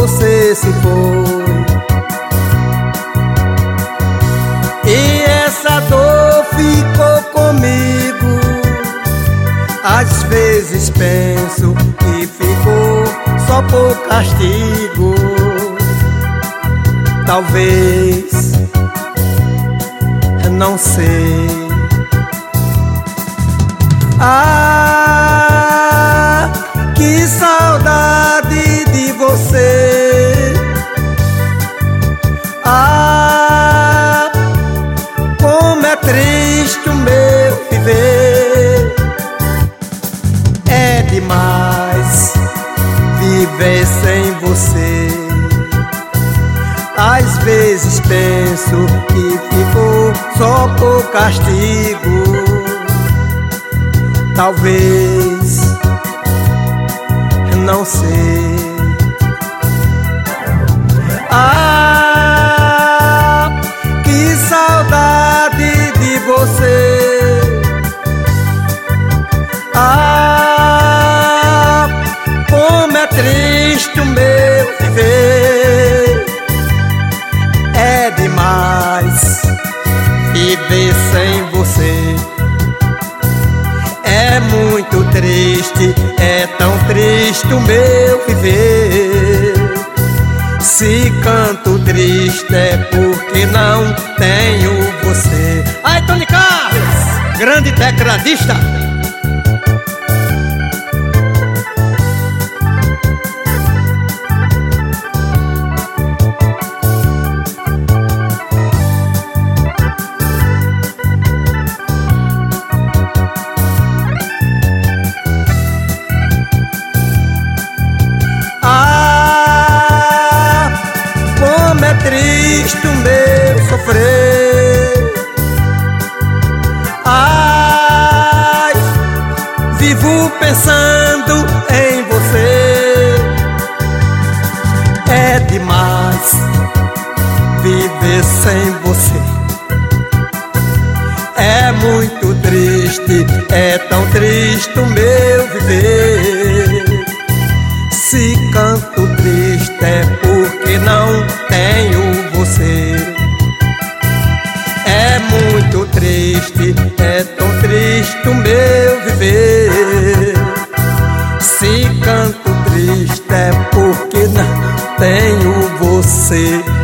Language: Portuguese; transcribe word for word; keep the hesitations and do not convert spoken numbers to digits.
você se foi. E essa dor ficou comigo. Às vezes penso que ficou só por castigo. Talvez, não sei. Ah, que saudade de você. Ah, como é triste o meu viver. É demais viver sem você. Às vezes penso que ficou só por castigo. Talvez, não sei. Ah, que saudade de você. Ah, como é triste o meu viver. É demais viver sem você. É muito triste, é tão triste o meu viver. Se canto triste é porque não tenho você. Ai, Tony Carlos, grande tecladista. É triste o meu sofrer. Ai, vivo pensando em você. É demais viver sem você. É muito triste, é tão triste o meu viver. Se canto triste é porque não tenho você. É muito triste, é tão triste o meu viver. Se canto triste é porque não tenho você.